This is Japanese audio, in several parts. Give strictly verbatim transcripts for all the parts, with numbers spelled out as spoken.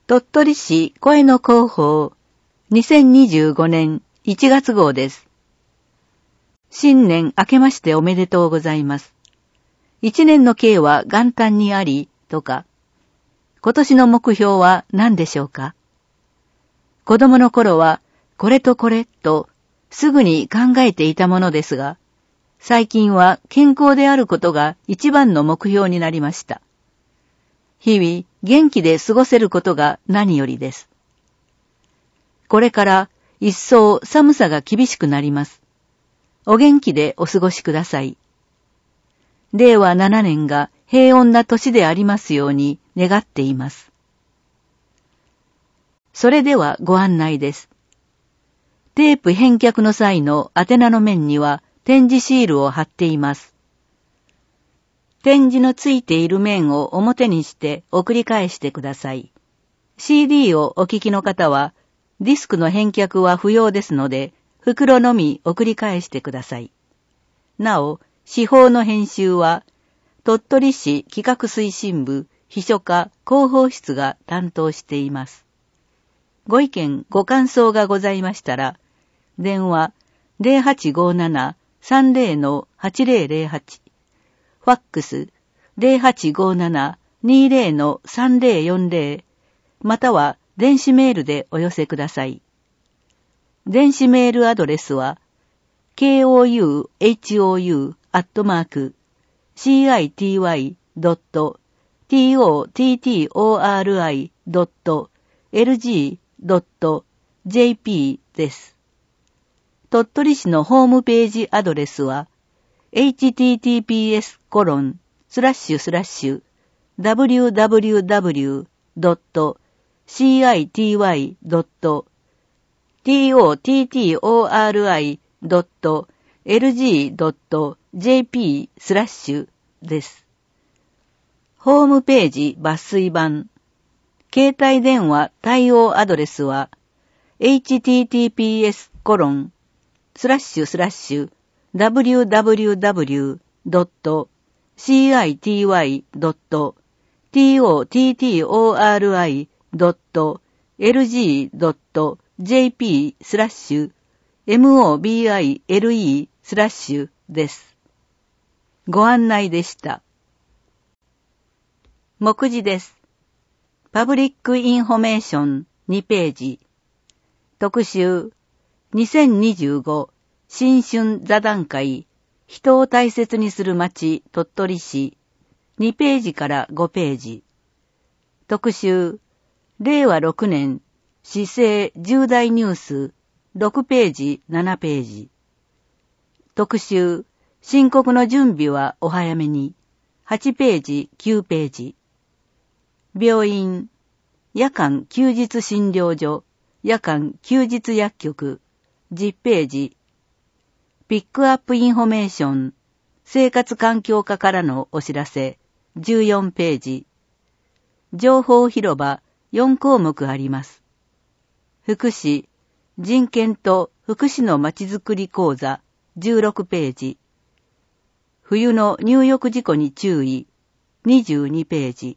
鳥取市声の広報にせんにじゅうごねんいちがつ号です。新年明けましておめでとうございます。一年の計は元旦にありとか、今年の目標は何でしょうか。子供の頃はこれとこれとすぐに考えていたものですが、最近は健康であることが一番の目標になりました。日々元気で過ごせることが何よりです。これから一層寒さが厳しくなります。お元気でお過ごしください。れいわななねんが平穏な年でありますように願っています。それではご案内です。テープ返却の際の宛名の面には展示シールを貼っています。展示のついている面を表にして送り返してください。シーディー をお聞きの方は、ディスクの返却は不要ですので、袋のみ送り返してください。なお、司法の編集は、鳥取市企画推進部秘書課広報室が担当しています。ご意見、ご感想がございましたら、電話 ゼロはちごーなな さんゼロ はちゼロゼロはち、ファックス ゼロはちごーなな にゼロ さんゼロよんゼロ、または電子メールでお寄せください。電子メールアドレスは ケーオーユーエイチオーユー アットマーク シーアイティーワイ ドット トット ドット エルジー ドット ジェーピー です。鳥取市のホームページアドレスは エイチティーティーピーエスコロンスラッシュスラッシュ ダブリューダブリューダブリュー ドット シーアイティーワイ ドット トット ドット エルジー ドット ジェーピー スラッシュです。ホームページ抜粋版。携帯電話対応アドレスは エイチティーティーピーエスコロンスラッシュスラッシュ ダブリューダブリューダブリュー ドット シーアイティーワイ ドット トット ドット エルジー ドット ジェーピー スラッシュ モビル スラッシュです。ご案内でした。目次です。パブリックインフォメーションにページ。特集にせんにじゅうご新春座談会人を大切にする町鳥取市にページからごページ。特集れいわろくねん市政重大ニュースろくページななページ。特集申告の準備はお早めにはちページきゅうページ。病院夜間休日診療所夜間休日薬局じゅっページ。ピックアップインフォメーション生活環境課からのお知らせじゅうよんページ。情報広場よんこうもくあります。福祉人権と福祉のまちづくり講座じゅうろくページ。冬の入浴事故に注意にじゅうにページ。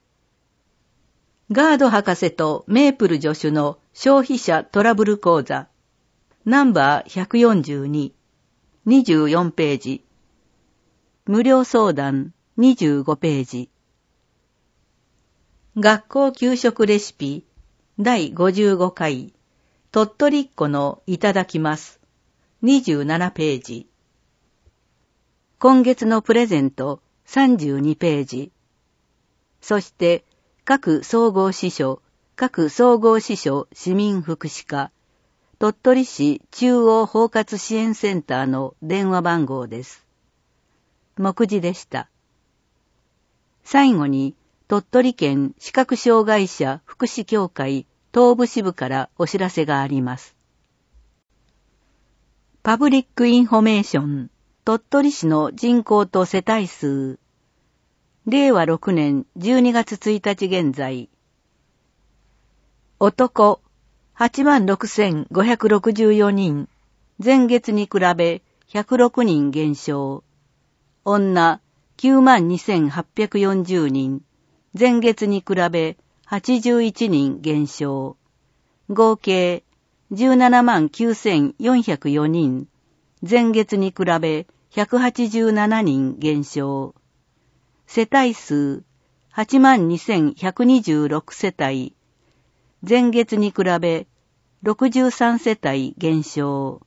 ガード博士とメープル助手の消費者トラブル講座ナンバーひゃくよんじゅうに、にじゅうよんページ。無料相談にじゅうごページ。学校給食レシピだいごじゅうごかい鳥取っ子のいただきますにじゅうななページ。今月のプレゼントさんじゅうにページ。そして各総合支所各総合支所市民福祉課鳥取市中央包括支援センターの電話番号です。目次でした。最後に鳥取県視覚障害者福祉協会東部支部からお知らせがあります。パブリックインフォメーション鳥取市の人口と世帯数れいわろくねんじゅうにがつついたち現在男はちまんろくせんごひゃくろくじゅうよにん前月に比べひゃくろくにん減少女きゅうまんにせんはっぴゃくよんじゅうにん前月に比べはちじゅういちにん減少。合計じゅうななまんきゅうせんよんひゃくよにん。前月に比べひゃくはちじゅうななにん減少。世帯数はちまんにせんひゃくにじゅうろく世帯。前月に比べろくじゅうさん世帯減少。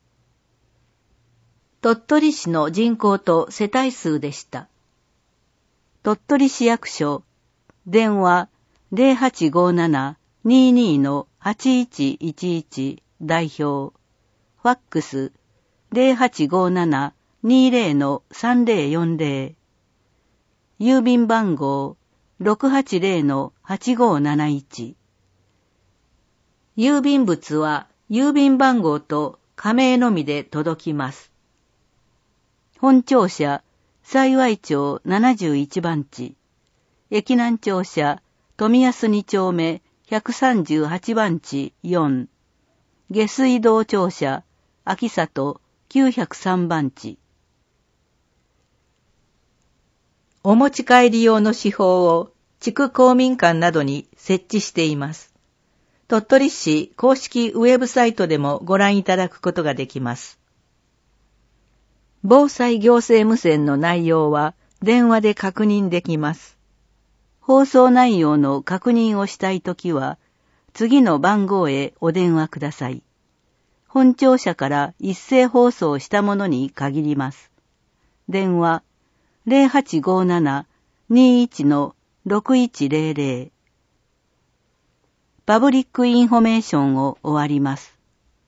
鳥取市の人口と世帯数でした。鳥取市役所、電話 ゼロはちごーなな にーにー のはちいちいちいち 代表、ファックス ゼロはちごーなな にーぜろ のさんぜろよんぜろ、郵便番号 ろくはちぜろ のはちごーなないち。郵便物は郵便番号と仮名のみで届きます。本庁舎、幸町ななじゅういちばん地。駅南庁舎、富安に丁目ひゃくさんじゅうはちばん地よん。下水道庁舎、秋里きゅうひゃくさんばん地。お持ち帰り用の手法を地区公民館などに設置しています。鳥取市公式ウェブサイトでもご覧いただくことができます。防災行政無線の内容は電話で確認できます。放送内容の確認をしたいときは、次の番号へお電話ください。本庁舎から一斉放送したものに限ります。電話ゼロはちごーなな にーいち のろくいちぜろぜろ。パブリックインフォメーションを終わります。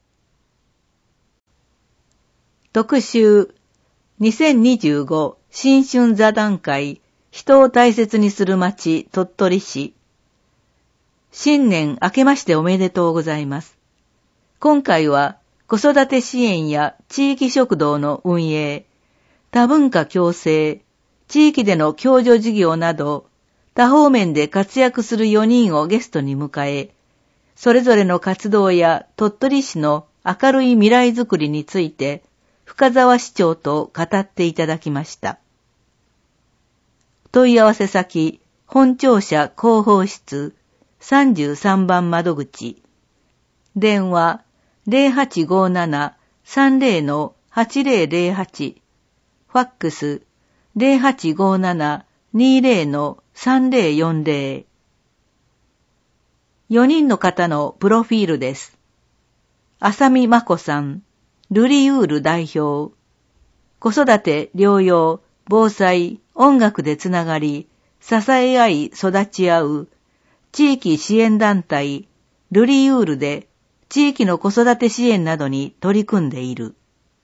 特集にせんにじゅうご新春座談会人を大切にする町鳥取市。新年明けましておめでとうございます。今回は子育て支援や地域食堂の運営、多文化共生、地域での共助事業など多方面で活躍するよにんをゲストに迎え、それぞれの活動や鳥取市の明るい未来づくりについて深澤市長と語っていただきました。問い合わせ先、本庁舎広報室さんじゅうさんばん窓口。電話ゼロはちごーなな さんぜろのはちぜろぜろはち。ファックスゼロはちごーなな にーぜろのさんぜろよんぜろ。よにんの方のプロフィールです。浅見真子さん、ルリウール代表。子育て、療養、防災、音楽でつながり、支え合い育ち合う、地域支援団体、ルリウールで地域の子育て支援などに取り組んでいる。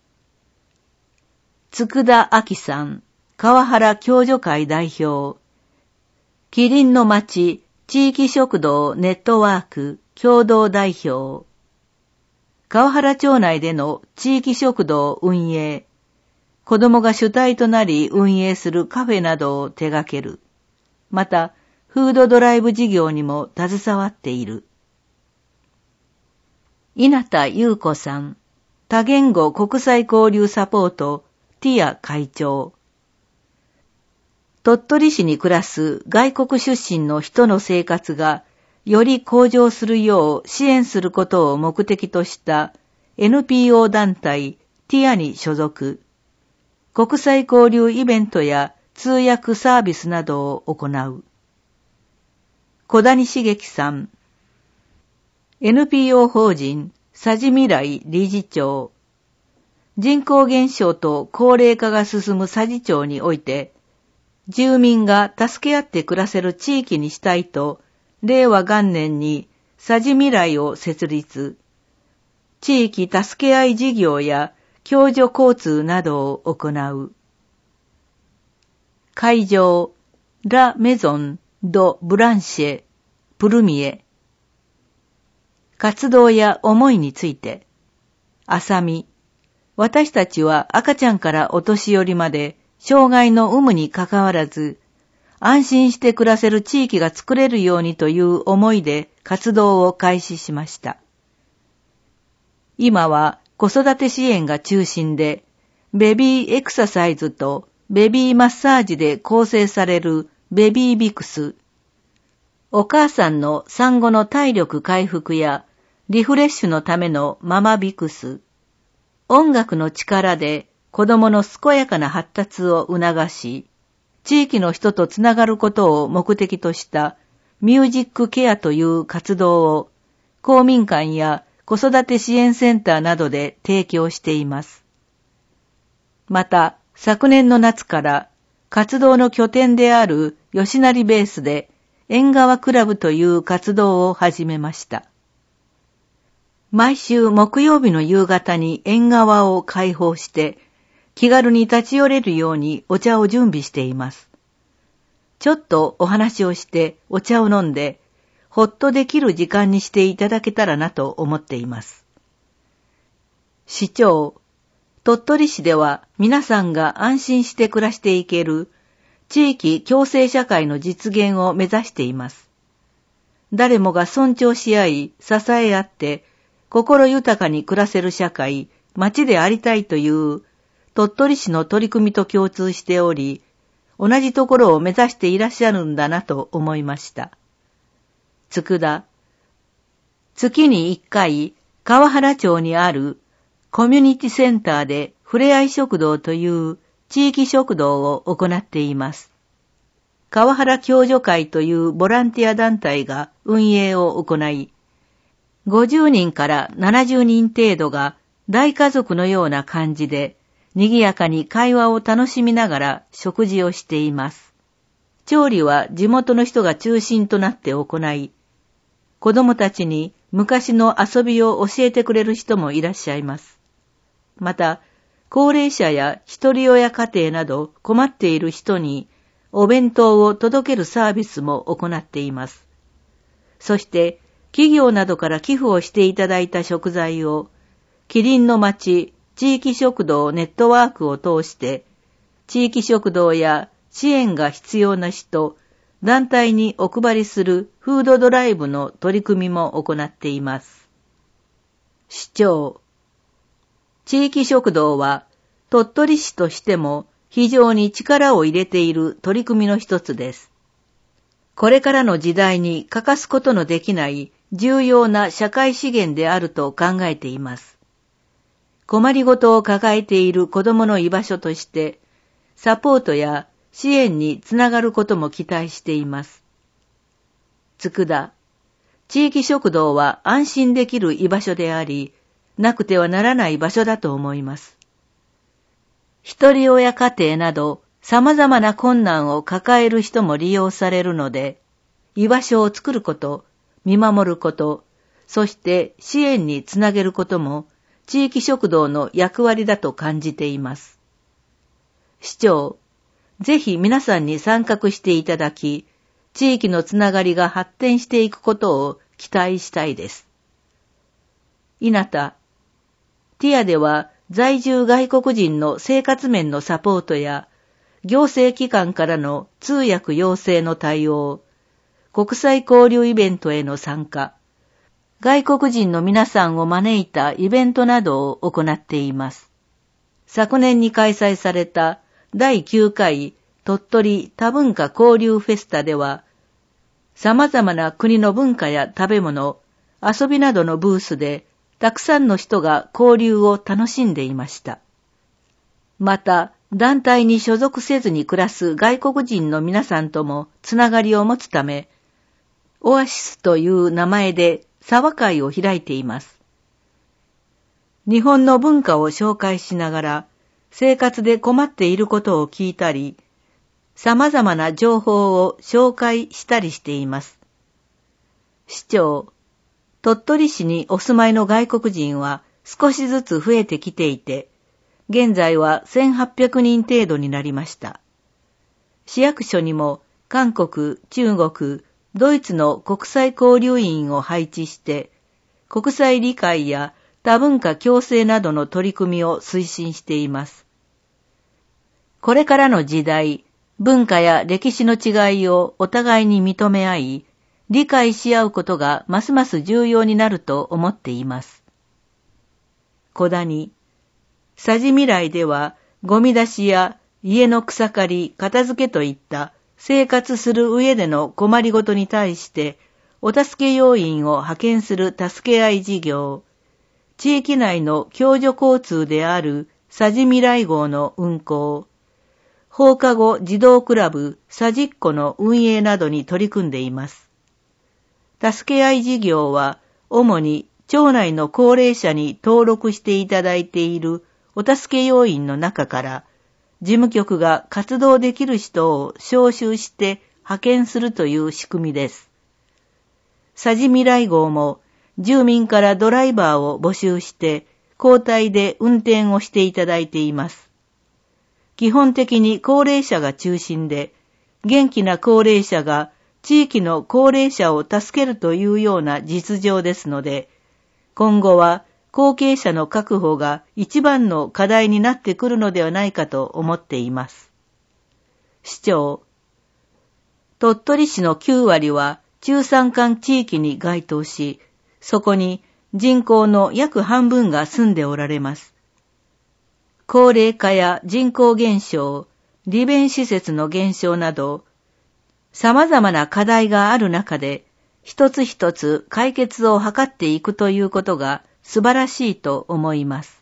佃明さん、川原共助会代表。キリンの町、地域食堂ネットワーク共同代表。川原町内での地域食堂運営。子どもが主体となり運営するカフェなどを手掛ける。また、フードドライブ事業にも携わっている。稲田優子さん、多言語国際交流サポートティア会長。鳥取市に暮らす外国出身の人の生活がより向上するよう支援することを目的とした エヌピーオー 団体ティアに所属。国際交流イベントや通訳サービスなどを行う。小谷茂樹さん、エヌピーオー 法人さじ未来理事長。人口減少と高齢化が進む佐治町において、住民が助け合って暮らせる地域にしたいと、令和元年にさじ未来を設立。地域助け合い事業や共助交通などを行う。会場、ラ・メゾン・ド・ブランシェ、プルミエ。活動や思いについて。あさみ。私たちは赤ちゃんからお年寄りまで、障害の有無にかかわらず、安心して暮らせる地域が作れるようにという思いで活動を開始しました。今は子育て支援が中心で、ベビーエクササイズとベビーマッサージで構成されるベビービクス、 お母さんの産後の体力回復やリフレッシュのためのママビクス、音楽の力で子供の健やかな発達を促し、地域の人とつながることを目的としたミュージックケアという活動を公民館や子育て支援センターなどで提供しています。また、昨年の夏から活動の拠点である吉成ベースで縁側クラブという活動を始めました。毎週木曜日の夕方に縁側を開放して気軽に立ち寄れるようにお茶を準備しています。ちょっとお話をしてお茶を飲んでほっとできる時間にしていただけたらなと思っています。市長、鳥取市では皆さんが安心して暮らしていける地域共生社会の実現を目指しています。誰もが尊重し合い、支え合って心豊かに暮らせる社会、町でありたいという鳥取市の取り組みと共通しており、同じところを目指していらっしゃるんだなと思いました。つくだ。月に一回、川原町にあるコミュニティセンターでふれあい食堂という地域食堂を行っています。川原共助会というボランティア団体が運営を行い、ごじゅうにんからななじゅうにん程度が大家族のような感じで、賑やかに会話を楽しみながら食事をしています。調理は地元の人が中心となって行い、子供たちに昔の遊びを教えてくれる人もいらっしゃいます。また、高齢者や一人親家庭など困っている人にお弁当を届けるサービスも行っています。そして、企業などから寄付をしていただいた食材を、キリンの町地域食堂ネットワークを通して、地域食堂や支援が必要な人、団体にお配りするフードドライブの取り組みも行っています。市長。地域食堂は鳥取市としても非常に力を入れている取り組みの一つです。これからの時代に欠かすことのできない重要な社会資源であると考えています。困りごとを抱えている子どもの居場所として、サポートや支援につながることも期待しています。つくだ。地域食堂は安心できる居場所であり、なくてはならない場所だと思います。一人親家庭など様々な困難を抱える人も利用されるので、居場所を作ること、見守ること、そして支援につなげることも地域食堂の役割だと感じています。市長、ぜひ皆さんに参画していただき、地域のつながりが発展していくことを期待したいです。稲田、ティアでは在住外国人の生活面のサポートや、行政機関からの通訳要請の対応、国際交流イベントへの参加、外国人の皆さんを招いたイベントなどを行っています。昨年に開催されただいきゅうかい鳥取多文化交流フェスタでは、様々な国の文化や食べ物、遊びなどのブースで、たくさんの人が交流を楽しんでいました。また、団体に所属せずに暮らす外国人の皆さんともつながりを持つため、オアシスという名前で茶話会を開いています。日本の文化を紹介しながら、生活で困っていることを聞いたり、様々な情報を紹介したりしています。市長、鳥取市にお住まいの外国人は少しずつ増えてきていて、現在はせんはっぴゃくにん程度になりました。市役所にも韓国、中国、ドイツの国際交流員を配置して、国際理解や多文化共生などの取り組みを推進しています。これからの時代、文化や歴史の違いをお互いに認め合い、理解し合うことがますます重要になると思っています。小谷、佐治未来ではゴミ出しや家の草刈り、片付けといった生活する上での困りごとに対して、お助け要員を派遣する助け合い事業、地域内の共助交通であるさじ未来号の運行、放課後児童クラブさじっこの運営などに取り組んでいます。助け合い事業は、主に町内の高齢者に登録していただいているお助け要員の中から、事務局が活動できる人を招集して派遣するという仕組みです。さじ未来号も住民からドライバーを募集して交代で運転をしていただいています。基本的に高齢者が中心で、元気な高齢者が地域の高齢者を助けるというような実情ですので、今後は後継者の確保が一番の課題になってくるのではないかと思っています。市長、鳥取市のきゅうわりは中山間地域に該当し、そこに人口の約半分が住んでおられます。高齢化や人口減少、利便施設の減少など、様々な課題がある中で、一つ一つ解決を図っていくということが素晴らしいと思います。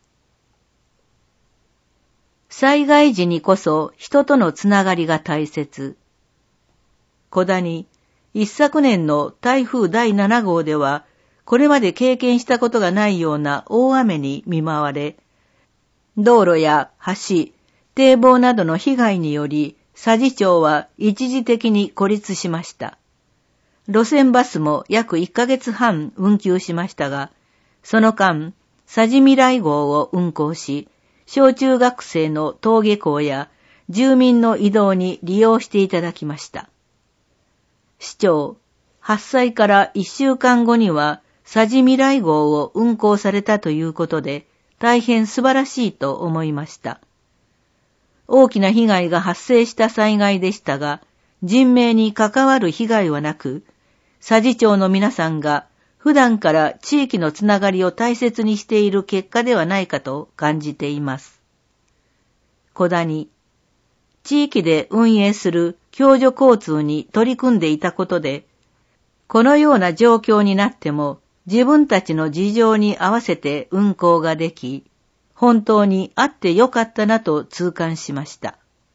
災害時にこそ人とのつながりが大切。小谷、一昨年の台風だいななごうでは、これまで経験したことがないような大雨に見舞われ、道路や橋、堤防などの被害により、佐治町は一時的に孤立しました。路線バスも約いっかげつはん運休しましたが、その間、さじ未来号を運行し、小中学生の登下校や住民の移動に利用していただきました。市長、発災からいっしゅうかんごには、さじ未来号を運行されたということで、大変素晴らしいと思いました。大きな被害が発生した災害でしたが、人命に関わる被害はなく、佐治町の皆さんが普段から地域のつながりを大切にしている結果ではないかと感じています。小谷、地域で運営する共助交通に取り組んでいたことで、このような状況になっても自分たちの事情に合わせて運行ができ、本当にあってよかったなと痛感しました。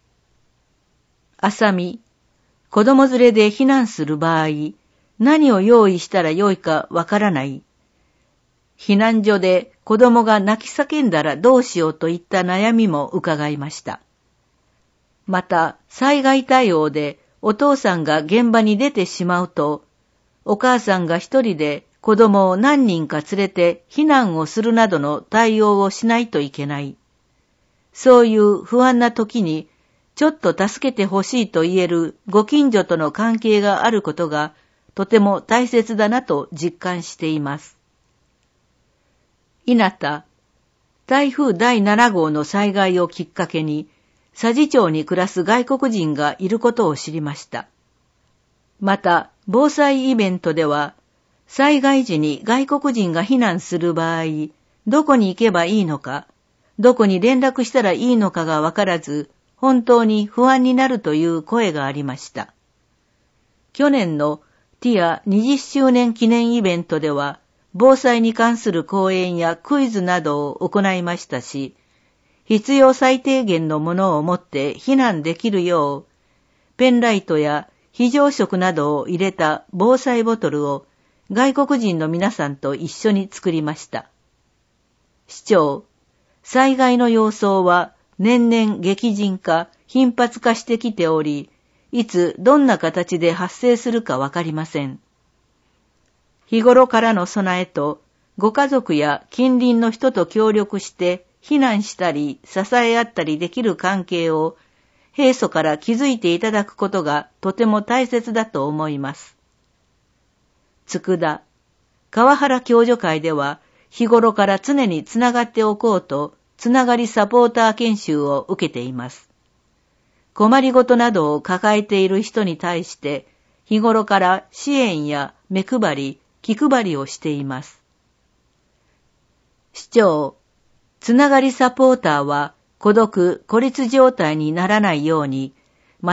浅見、子供連れで避難する場合、何を用意したらよいかわからない。避難所で子供が泣き叫んだらどうしようといった悩みも伺いました。また、災害対応でお父さんが現場に出てしまうと、お母さんが一人で子供を何人か連れて避難をするなどの対応をしないといけない。そういう不安な時に、ちょっと助けてほしいと言えるご近所との関係があることがとても大切だなと実感しています。稲田、台風だいななごうの災害をきっかけに、佐治町に暮らす外国人がいることを知りました。また、防災イベントでは、災害時に外国人が避難する場合、どこに行けばいいのか、どこに連絡したらいいのかがわからず、本当に不安になるという声がありました。去年のティアにじゅっしゅうねん記念イベントでは、防災に関する講演やクイズなどを行いましたし、必要最低限のものを持って避難できるよう、ペンライトや非常食などを入れた防災ボトルを外国人の皆さんと一緒に作りました。市長、災害の様相は年々激甚化、頻発化してきており、いつどんな形で発生するかわかりません。日頃からの備えと、ご家族や近隣の人と協力して避難したり支え合ったりできる関係を平素から築いていただくことがとても大切だと思います。佃、川原共助会では日頃から常につながっておこうとつながりサポーター研修を受けています。困りごとなどを抱えている人に対して日頃から支援や目配り、気配りをしています。市長、つながりサポーターは孤独・孤立状態にならないように、また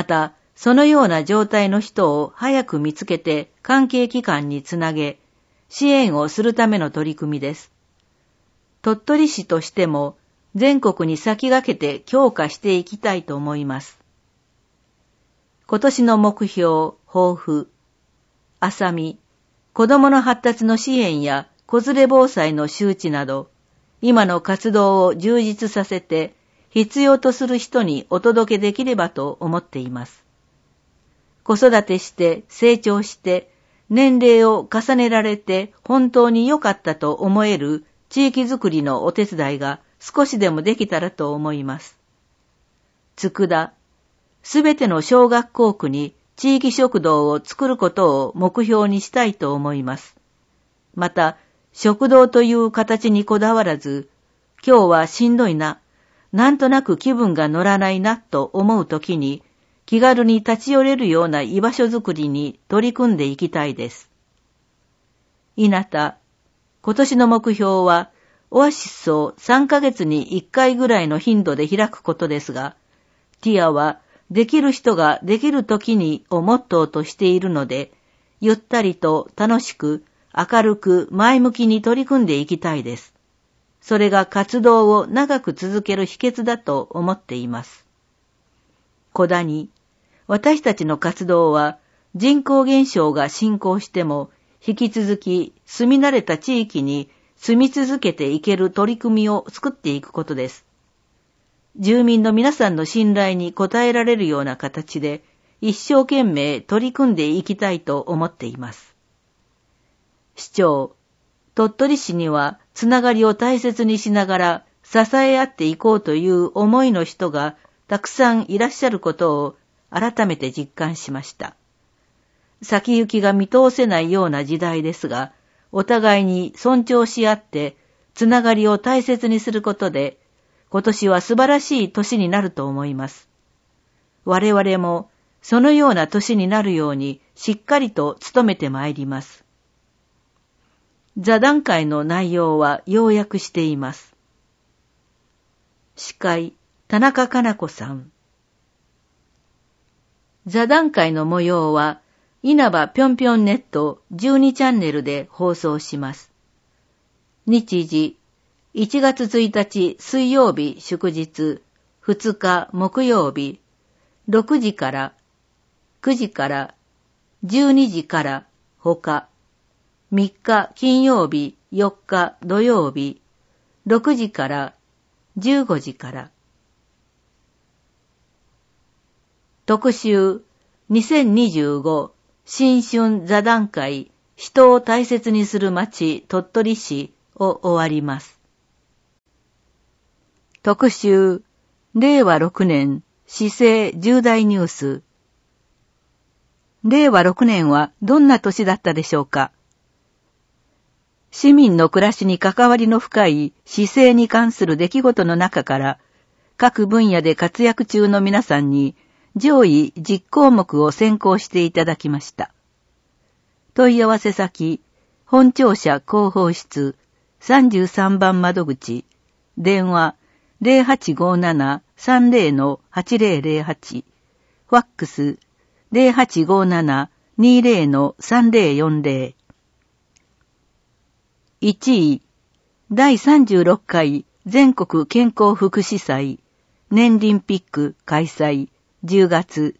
そのような状態の人を早く見つけて関係機関につなげ、支援をするための取り組みです。鳥取市としても全国に先駆けて強化していきたいと思います。今年の目標、抱負、あさみ、子どもの発達の支援や子連れ防災の周知など、今の活動を充実させて必要とする人にお届けできればと思っています。子育てして成長して年齢を重ねられて本当に良かったと思える地域づくりのお手伝いが少しでもできたらと思います。佃、すべての小学校区に地域食堂を作ることを目標にしたいと思います。また、食堂という形にこだわらず、今日はしんどいな、なんとなく気分が乗らないなと思うときに、気軽に立ち寄れるような居場所づくりに取り組んでいきたいです。稲田、今年の目標は、オアシスをさんかげつにいっかいぐらいの頻度で開くことですが、ティアはできる人ができるときにをモットーとしているので、ゆったりと楽しく明るく前向きに取り組んでいきたいです。それが活動を長く続ける秘訣だと思っています。小谷、私たちの活動は人口減少が進行しても引き続き住み慣れた地域に住み続けていける取り組みを作っていくことです。住民の皆さんの信頼に応えられるような形で一生懸命取り組んでいきたいと思っています。市長、鳥取市にはつながりを大切にしながら支え合っていこうという思いの人がたくさんいらっしゃることを改めて実感しました。先行きが見通せないような時代ですが、お互いに尊重し合ってつながりを大切にすることで、今年は素晴らしい年になると思います。我々もそのような年になるようにしっかりと努めてまいります。座談会の内容は要約しています。司会、田中かな子さん。座談会の模様は、稲葉ぴょんぴょんネットじゅうにチャンネルで放送します。日時、いちがつついたち水曜日祝日、ふつか木曜日、ろくじから、くじから、じゅうにじからほか、みっか金曜日、よっか土曜日、ろくじから、じゅうごじから。特集、にせんにじゅうご新春座談会、人を大切にする町鳥取市を終わります。特集、れいわろくねん市政重大ニュース。れいわろくねんはどんな年だったでしょうか。市民の暮らしに関わりの深い市政に関する出来事の中から、各分野で活躍中の皆さんに上位じゅっこうもくを選考していただきました。問い合わせ先、本庁舎広報室さんじゅうさんばん窓口、電話 ゼロはちごーななさんゼロのはちゼロゼロはち、ファックス ゼロはちごーななにゼロのさんゼロよんゼロ。いちい、だいさんじゅうろっかい全国健康福祉祭年輪ピック開催じゅうがつ。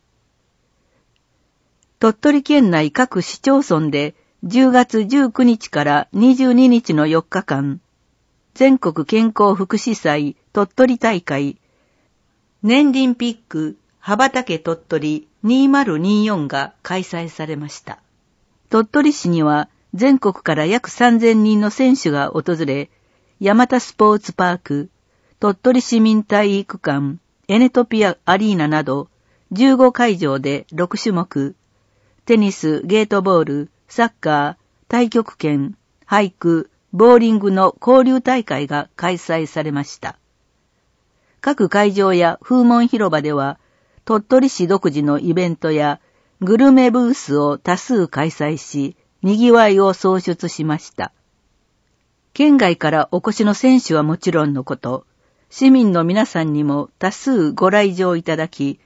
鳥取県内各市町村でじゅうがつじゅうくにちからにじゅうににちのよっかかん、全国健康福祉祭鳥取大会、年輪ピック羽ばたけ鳥取にせんにじゅうよんが開催されました。鳥取市には全国から約さんぜんにんの選手が訪れ、山田スポーツパーク、鳥取市民体育館、エネトピアアリーナなどじゅうごかいじょうでろくしゅもく、テニス、ゲートボール、サッカー、太極拳、俳句、ボーリングの交流大会が開催されました。各会場や風門広場では、鳥取市独自のイベントやグルメブースを多数開催し、賑わいを創出しました。県外からお越しの選手はもちろんのこと、市民の皆さんにも多数ご来場いただき、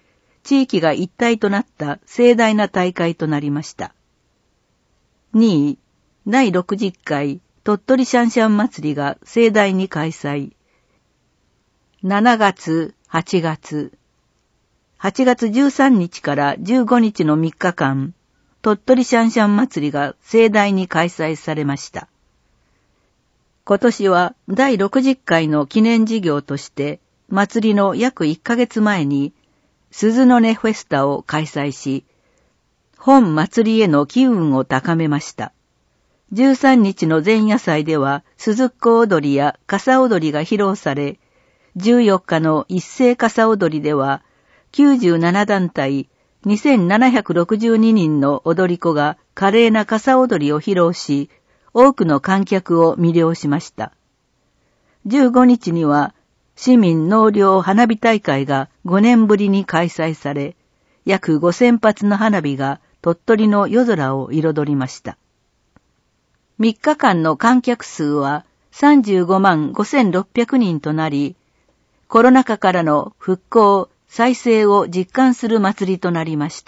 地域が一体となった盛大な大会となりました。にい、だいろくじゅっかい鳥取シャンシャン祭りが盛大に開催。しちがつ、はちがつ。はちがつじゅうさんにちからじゅうごにちのみっかかん、鳥取シャンシャン祭りが盛大に開催されました。今年はだいろくじゅっかいの記念事業として、祭りの約いっかげつまえに、鈴の音フェスタを開催し、本祭りへの機運を高めました。じゅうさんにちの前夜祭では、鈴子踊りや傘踊りが披露され、じゅうよっかの一斉傘踊りでは、きゅうじゅうななだんたい、にせんななひゃくろくじゅうににんの踊り子が華麗な傘踊りを披露し、多くの観客を魅了しました。じゅうごにちには、市民納涼花火大会がごねんぶりに開催され、約ごせんぱつの花火が鳥取の夜空を彩りました。みっかかんの観客数はさんじゅうごまんごせんろっぴゃくにんとなり、コロナ禍からの復興、再生を実感する祭りとなりました。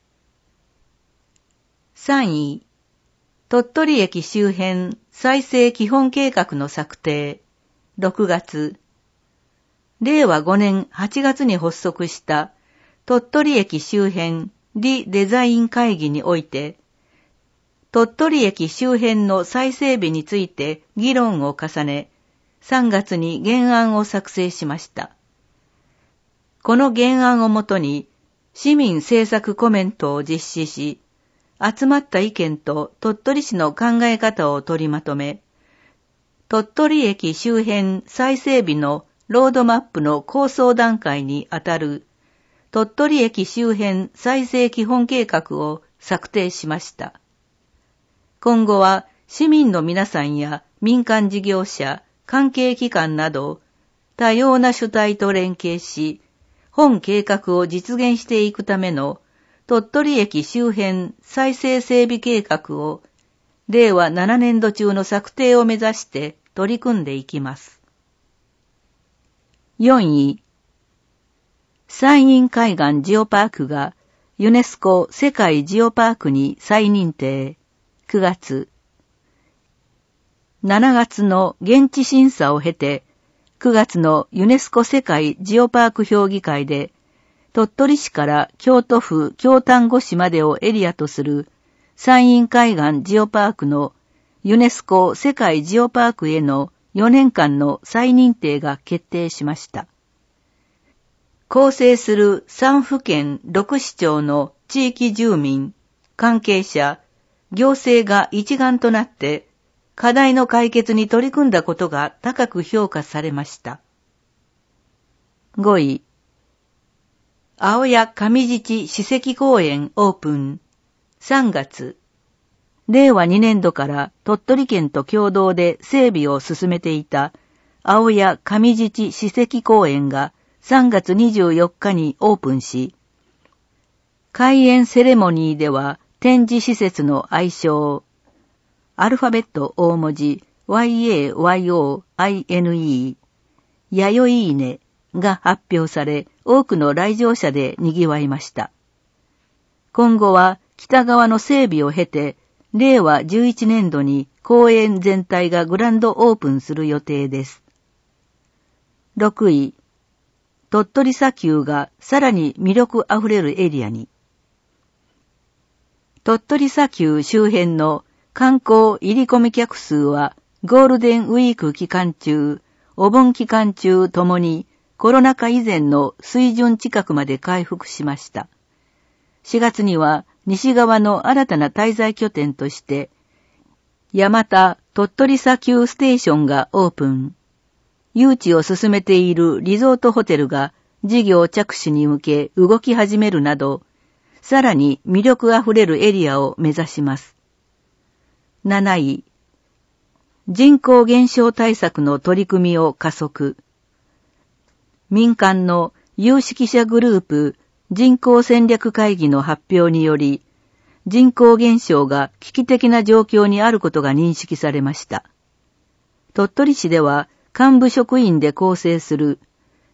さんい、鳥取駅周辺再生基本計画の策定。ろくがつ、れいわごねんはちがつに発足した鳥取駅周辺リデザイン会議において、鳥取駅周辺の再整備について議論を重ね、さんがつに原案を作成しました。この原案をもとに市民政策コメントを実施し、集まった意見と鳥取市の考え方を取りまとめ、鳥取駅周辺再整備のロードマップの構想段階にあたる鳥取駅周辺再生基本計画を策定しました。今後は市民の皆さんや民間事業者、関係機関など多様な主体と連携し、本計画を実現していくための鳥取駅周辺再生整備計画をれいわななねんど中の策定を目指して取り組んでいきます。よんい、山陰海岸ジオパークがユネスコ世界ジオパークに再認定。くがつ、しちがつの現地審査を経て、くがつのユネスコ世界ジオパーク評議会で、鳥取市から京都府京丹後市までをエリアとする山陰海岸ジオパークのユネスコ世界ジオパークへのよねんかんの再認定が決定しました。構成するさんふけんろくしちょうの地域住民、関係者、行政が一丸となって課題の解決に取り組んだことが高く評価されました。ごい、青谷上寺史跡公園オープン。さんがつ、れいわにねんどから鳥取県と共同で整備を進めていた青谷上寺史跡公園がさんがつにじゅうよっかにオープンし、開園セレモニーでは展示施設の愛称、アルファベット大文字 ワイエーワイオーアイエヌイー、やよいいねが発表され、多くの来場者で賑わいました。今後は北側の整備を経て、れいわじゅういちねんどに公園全体がグランドオープンする予定です。ろくい、鳥取砂丘がさらに魅力あふれるエリアに。鳥取砂丘周辺の観光入り込み客数はゴールデンウィーク期間中、お盆期間中ともにコロナ禍以前の水準近くまで回復しました。しがつには西側の新たな滞在拠点として、山田鳥取砂丘ステーションがオープン。誘致を進めているリゾートホテルが事業着手に向け動き始めるなど、さらに魅力あふれるエリアを目指します。なない、人口減少対策の取り組みを加速。民間の有識者グループ人口戦略会議の発表により、人口減少が危機的な状況にあることが認識されました。鳥取市では幹部職員で構成する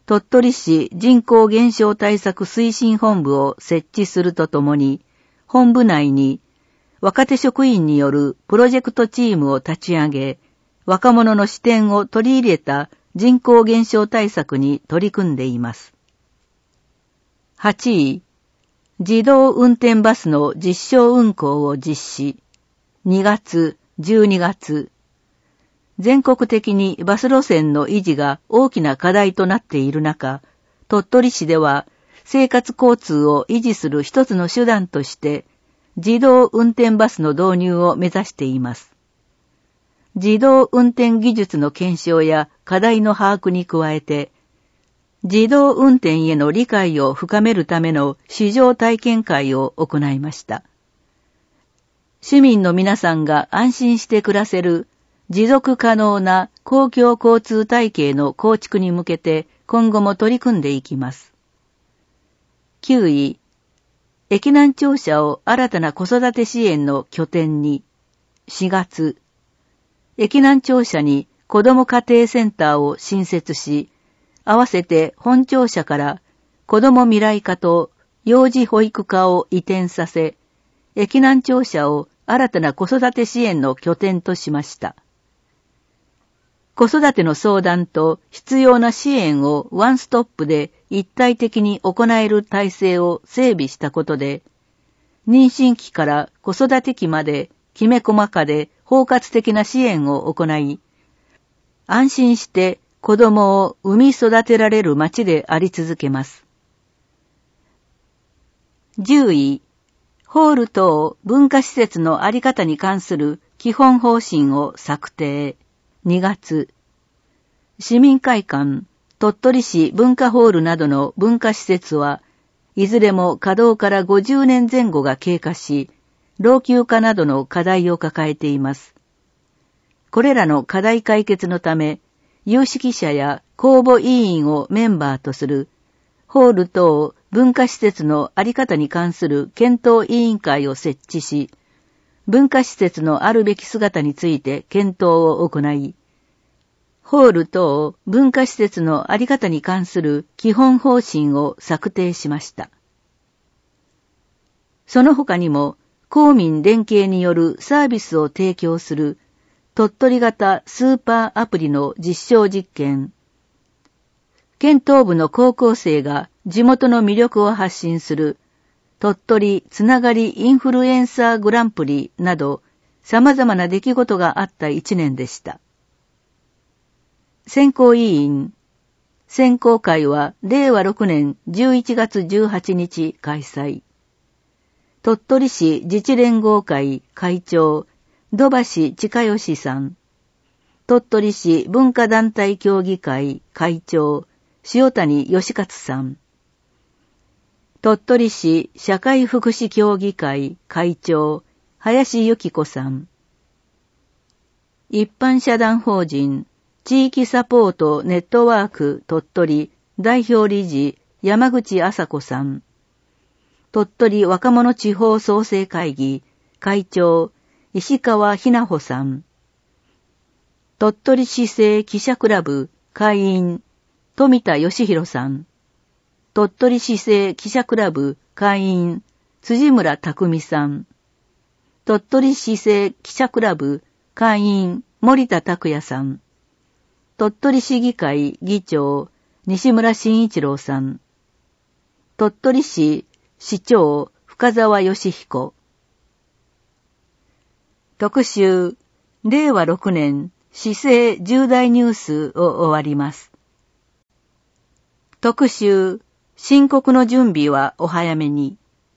鳥取市人口減少対策推進本部を設置するとともに、本部内に若手職員によるプロジェクトチームを立ち上げ、若者の視点を取り入れた人口減少対策に取り組んでいます。はちい、自動運転バスの実証運行を実施。にがつ、じゅうにがつ。全国的にバス路線の維持が大きな課題となっている中、鳥取市では生活交通を維持する一つの手段として自動運転バスの導入を目指しています。自動運転技術の検証や課題の把握に加えて、自動運転への理解を深めるための試乗体験会を行いました。市民の皆さんが安心して暮らせる持続可能な公共交通体系の構築に向けて今後も取り組んでいきます。きゅうい、駅南庁舎を新たな子育て支援の拠点に。しがつ、駅南庁舎に子ども家庭センターを新設し、合わせて本庁舎から子ども未来課と幼児保育課を移転させ、駅南庁舎を新たな子育て支援の拠点としました。子育ての相談と必要な支援をワンストップで一体的に行える体制を整備したことで、妊娠期から子育て期まできめ細かで包括的な支援を行い、安心して子供を産み育てられる町であり続けます。じゅうい、ホール等文化施設のあり方に関する基本方針を策定。にがつ、市民会館、鳥取市文化ホールなどの文化施設はいずれも稼働からごじゅうねんぜん後が経過し、老朽化などの課題を抱えています。これらの課題解決のため、有識者や公募委員をメンバーとするホール等文化施設のあり方に関する検討委員会を設置し、文化施設のあるべき姿について検討を行い、ホール等文化施設のあり方に関する基本方針を策定しました。その他にも、公民連携によるサービスを提供する鳥取型スーパーアプリの実証実験、県東部の高校生が地元の魅力を発信する鳥取つながりインフルエンサーグランプリなど様々な出来事があった一年でした。選考委員、選考会はれいわろくねんじゅういちがつじゅうはちにち開催。鳥取市自治連合会会長、土橋親義さん。鳥取市文化団体協議会会長、塩谷義勝さん。鳥取市社会福祉協議会会長、林由子さん。一般社団法人、地域サポートネットワーク鳥取代表理事、山口麻子さん。鳥取若者地方創生会議会長、石川ひなほさん。鳥取市政記者クラブ会員、富田義弘さん。鳥取市政記者クラブ会員、辻村匠さん。鳥取市政記者クラブ会員、森田拓也さん。鳥取市議会議長、西村慎一郎さん。鳥取市市長、深沢義彦。特集、れいわろくねん市政重大ニュースを終わります。特集、申告の準備はお早めに。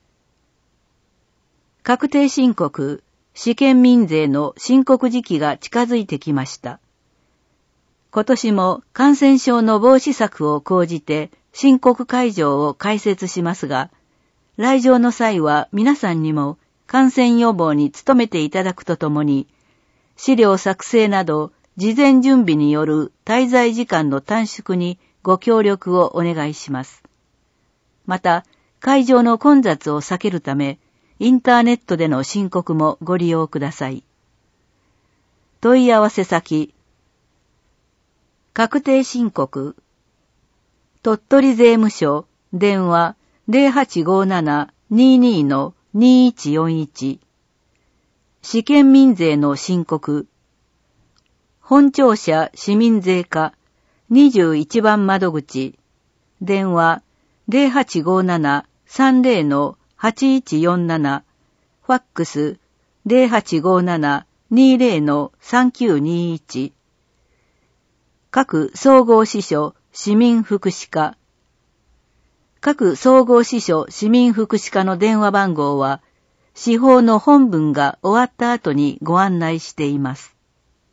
確定申告、市県民税の申告時期が近づいてきました。今年も感染症の防止策を講じて申告会場を開設しますが、来場の際は皆さんにも感染予防に努めていただくとともに、資料作成など事前準備による滞在時間の短縮にご協力をお願いします。また、会場の混雑を避けるため、インターネットでの申告もご利用ください。問い合わせ先、確定申告、 鳥取税務署、電話 ゼロはちごーなな にーにー の にーいちよんいち。試験民税の申告。本庁舎市民税課にじゅういちばん窓口。電話 ゼロはちごーなな さんぜろ の はちいちよんなな。ファックス ゼロはちごーなな にーぜろ の さんきゅうにーいち。各総合支所市民福祉課。各総合支所市民福祉課の電話番号は、司法の本文が終わった後にご案内しています。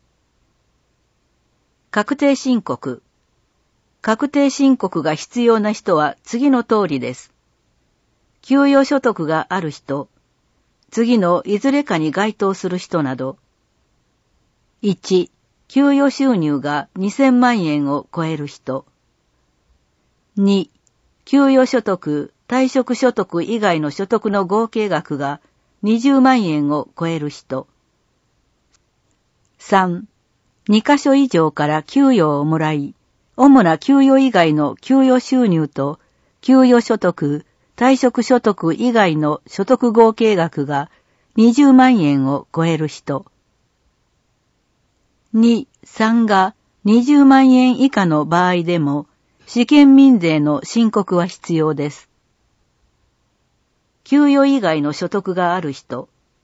確定申告。確定申告が必要な人は次の通りです。給与所得がある人、次のいずれかに該当する人など。いち、給与収入がにせんまんえんを超える人。に、給与所得、退職所得以外の所得の合計額がにじゅうまんえんを超える人。さん、にかしょ以上から給与をもらい、主な給与以外の給与収入と給与所得、退職所得以外の所得合計額がにじゅうまんえんを超える人。に、さんがにじゅうまんえん以下の場合でも、試験民税の申告は必要です。給与以外の所得がある人。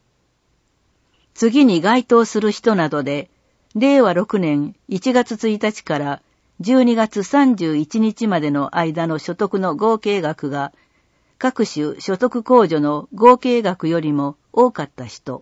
次に該当する人などで、れいわろくねんいちがつついたちからじゅうにがつさんじゅういちにちまでの間の所得の合計額が、各種所得控除の合計額よりも多かった人。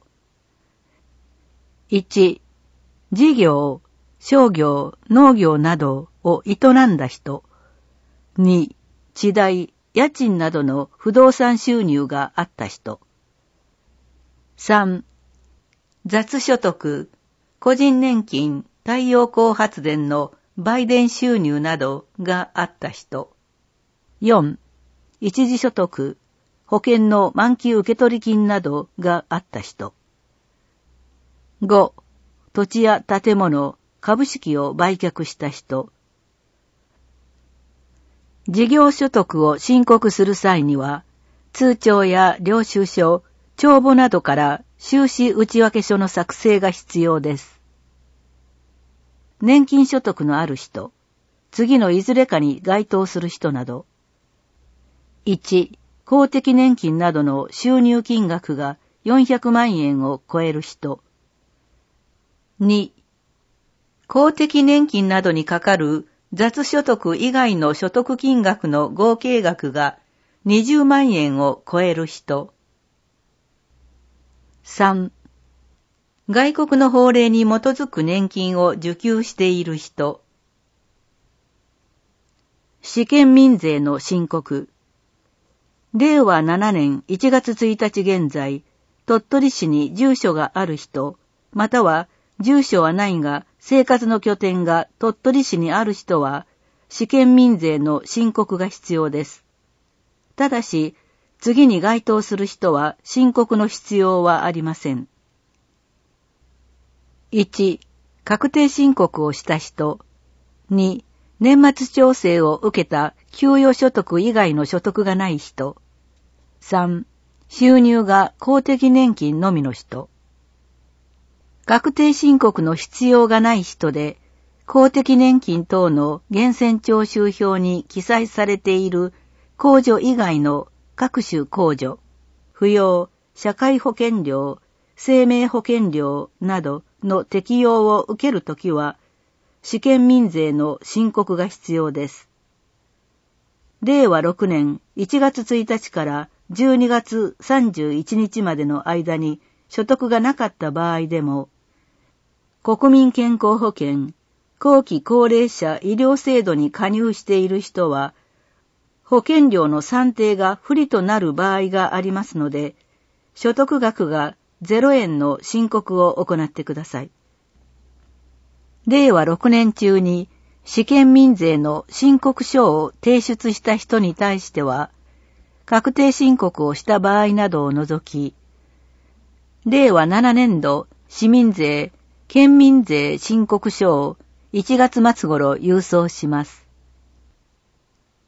いち、事業、商業、農業などを営んだ人。に、地代、家賃などの不動産収入があった人。さん、雑所得、個人年金、太陽光発電の売電収入などがあった人。よん、一時所得、保険の満期受取金などがあった人。ご、土地や建物、株式を売却した人。事業所得を申告する際には、通帳や領収書、帳簿などから収支内訳書の作成が必要です。年金所得のある人、次のいずれかに該当する人など。いち、公的年金などの収入金額がよんひゃくまんえんを超える人。に、公的年金などにかかる雑所得以外の所得金額の合計額がにじゅうまんえんを超える人。さん、外国の法令に基づく年金を受給している人。試験民税の申告。れいわななねんいちがつついたち現在、鳥取市に住所がある人、または住所はないが生活の拠点が鳥取市にある人は、試験民税の申告が必要です。ただし、次に該当する人は申告の必要はありません。いち、確定申告をした人。に、年末調整を受けた給与所得以外の所得がない人。さん、収入が公的年金のみの人。確定申告の必要がない人で、公的年金等の源泉徴収票に記載されている控除以外の各種控除、扶養、社会保険料、生命保険料などの適用を受けるときは、試験民税の申告が必要です。れいわろくねんいちがつついたちからじゅうにがつさんじゅういちにちまでの間に所得がなかった場合でも、国民健康保険、後期高齢者医療制度に加入している人は、保険料の算定が不利となる場合がありますので、所得額がゼロえんの申告を行ってください。れいわろくねん中に試験民税の申告書を提出した人に対しては、確定申告をした場合などを除き、れいわななねんど市民税、県民税申告書をいちがつまつ頃郵送します。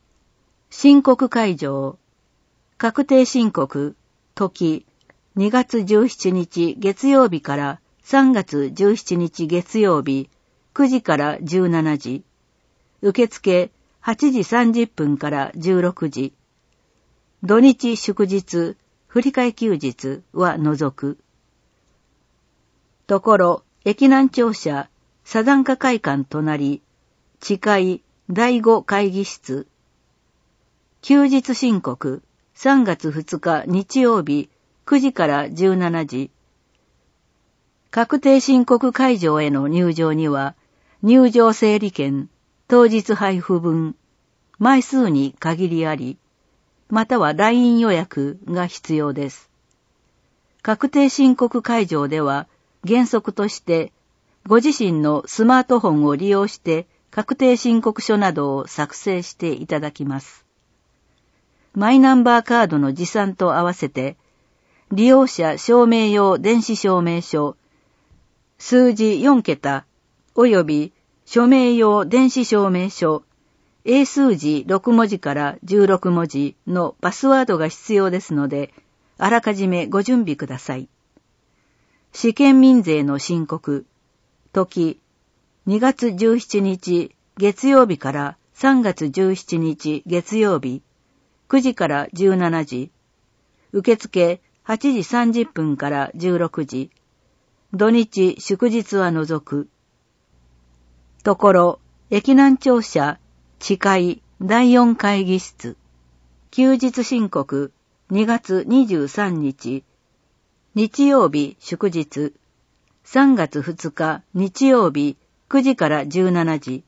申告開場。確定申告、時、にがつじゅうしちにち月曜日からさんがつじゅうしちにち月曜日、くじからじゅうしちじ。受付はちじさんじゅっぷんからじゅうろくじ。土日祝日、振替休日は除く。ところ、駅南庁舎、左檀家会館隣、地階だいご会議室。休日申告、さんがつふつか日曜日、くじからじゅうしちじ。確定申告会場への入場には、入場整理券、当日配布分、枚数に限りあり、または ライン 予約が必要です。確定申告会場では、原則として、ご自身のスマートフォンを利用して確定申告書などを作成していただきます。マイナンバーカードの持参と合わせて、利用者証明用電子証明書、数字よんけた、及び署名用電子証明書、英数字ろくもじからじゅうろくもじのパスワードが必要ですので、あらかじめご準備ください。試験民税の申告、時、にがつじゅうしちにち月曜日からさんがつじゅうしちにち月曜日、くじからじゅうしちじ、受付はちじさんじゅっぷんからじゅうろくじ、土日祝日は除く。ところ、駅南庁舎、地階だいよん会議室、休日申告にがつにじゅうさんにち、日曜日祝日、さんがつふつか日曜日くじからじゅうしちじ。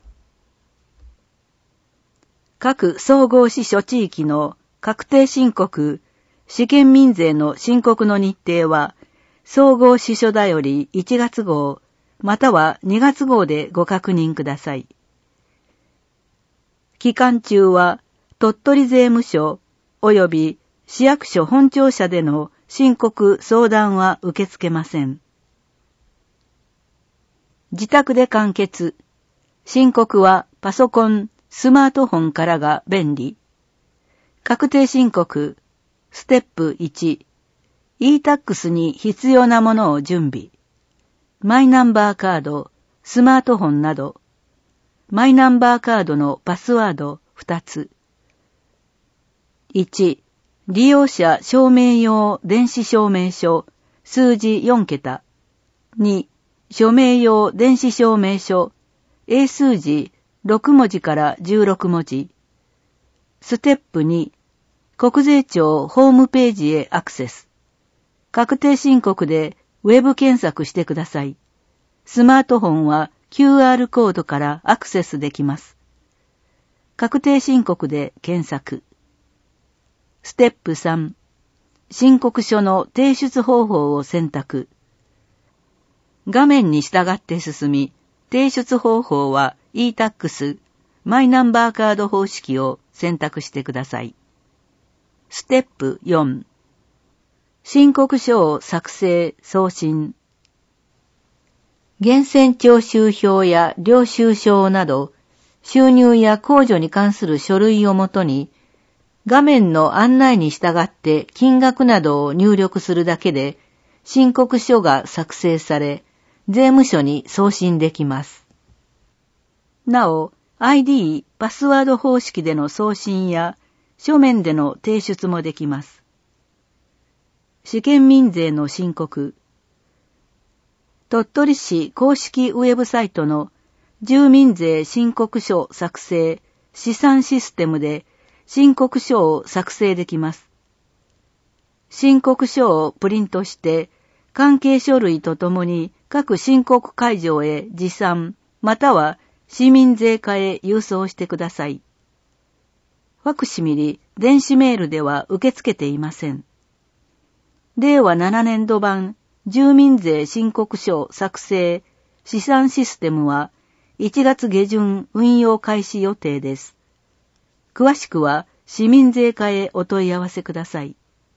各総合支所地域の確定申告、試験民税の申告の日程は、総合支所だよりいちがつごう、またはにがつごうでご確認ください。期間中は、鳥取税務署及び市役所本庁舎での申告相談は受け付けません。自宅で完結。申告はパソコン、スマートフォンからが便利。確定申告、ステップいち、イータックス に必要なものを準備。マイナンバーカード、スマートフォンなど。マイナンバーカードのパスワードふたつ。いち、利用者証明用電子証明書、数字よんけた。に、署名用電子証明書、英数字ろくもじからじゅうろくもじ。ステップに、国税庁ホームページへアクセス。確定申告でウェブ検索してください。スマートフォンは キューアール コードからアクセスできます。確定申告で検索。ステップさん、申告書の提出方法を選択。画面に従って進み、提出方法は イータックス、マイナンバーカード方式を選択してください。ステップよん、申告書を作成・送信。源泉徴収票や領収書など、収入や控除に関する書類をもとに、画面の案内に従って金額などを入力するだけで、申告書が作成され、税務署に送信できます。なお、アイディー、パスワード方式での送信や、書面での提出もできます。試験民税の申告。鳥取市公式ウェブサイトの住民税申告書作成試算システムで申告書を作成できます。申告書をプリントして関係書類とともに各申告会場へ持参または市民税課へ郵送してください。ファクシミリ、電子メールでは受け付けていません。れいわななねんど版住民税申告書作成試算システムはいちがつげじゅん運用開始予定です。詳しくは市民税課へお問い合わせください。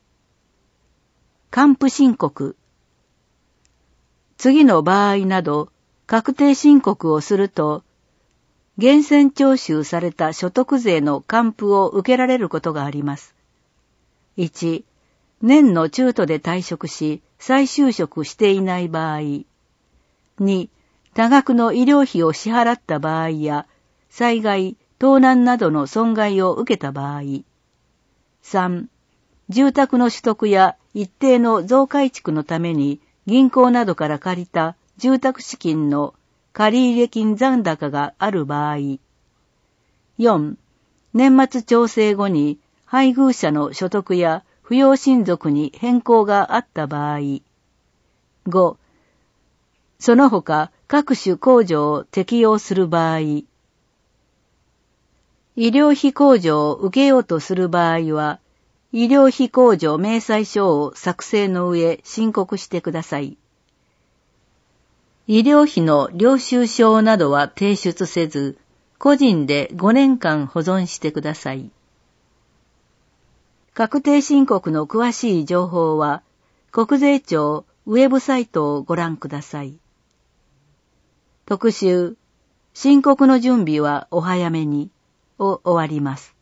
還付申告。次の場合など確定申告をすると、 源泉徴収された所得税の還付を受けられることがあります。いち、年の中途で退職し、再就職していない場合。に、多額の医療費を支払った場合や、災害、盗難などの損害を受けた場合。さん、住宅の取得や一定の増改築のために銀行などから借りた住宅資金の借入金残高がある場合。よん、年末調整後に配偶者の所得や扶養親族に変更があった場合。ご、その他各種控除を適用する場合。医療費控除を受けようとする場合は、医療費控除明細書を作成の上申告してください。医療費の領収書などは提出せず、個人でごねんかん保存してください。確定申告の詳しい情報は、国税庁ウェブサイトをご覧ください。特集、申告の準備はお早めにを終わります。